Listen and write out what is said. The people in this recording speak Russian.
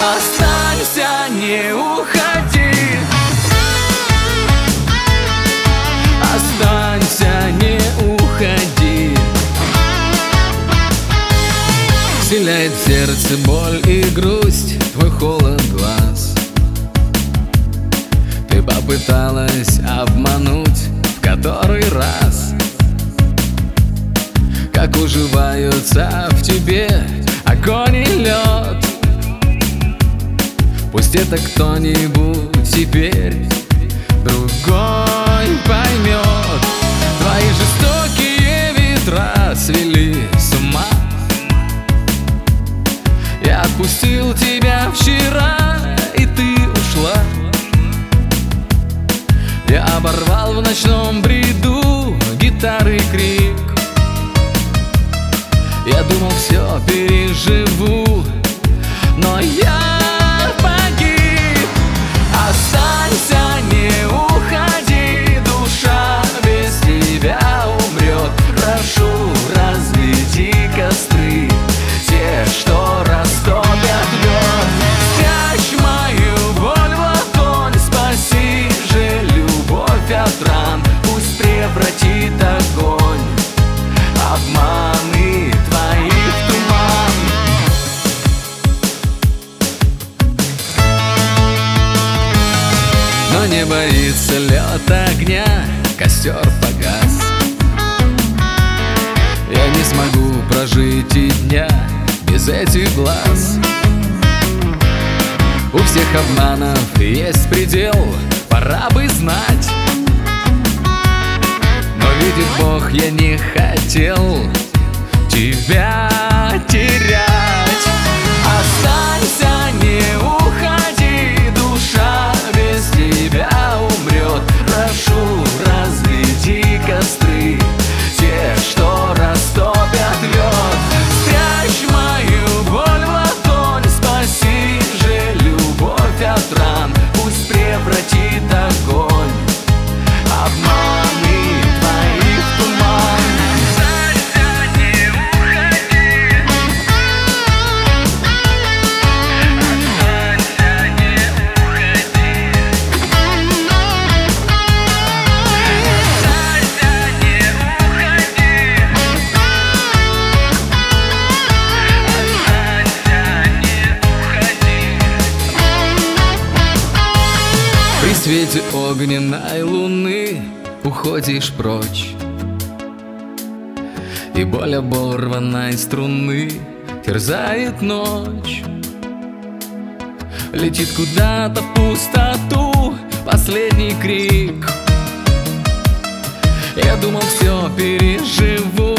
Останься, не уходи. Останься, не уходи. Вселяет в сердце боль и грусть твой холод глаз. Ты попыталась обмануть в который раз. Как уживаются в тебе огонь и лед. Пусть это кто-нибудь теперь другой поймет. Твои жестокие ветра свели с ума. Я отпустил тебя вчера, и ты ушла. Я оборвал в ночном бреду гитары крик. Я думал, все переживу, но я погиб. Останься, не уходи, душа без тебя умрет. Прошу, разведи костры, те, что растопят лед. Спрячь мою боль в ладонь, спаси же любовь от ран. Пусть превратит огонь обманы твои в туман. Но не боится лед огня, костер погас. Я не смогу прожить и дня без этих глаз. У всех обманов есть предел, пора бы знать. Но видит Бог, я не хотел тебя терять. Останься, не уходи, душа без тебя умрет. Прошу, разведи костры, те, что растопят лед. Спрячь мою боль в ладонь, спаси же любовь от ран. Пусть превратит огонь обманы твои в туман. Останься, не уходи. Останься, не уходи. Останься, не уходи. Останься, не уходи. При свете огненной луны уходишь прочь, и боль оборванной струны терзает ночь. Летит куда-то в пустоту последний крик. Я думал, все переживу,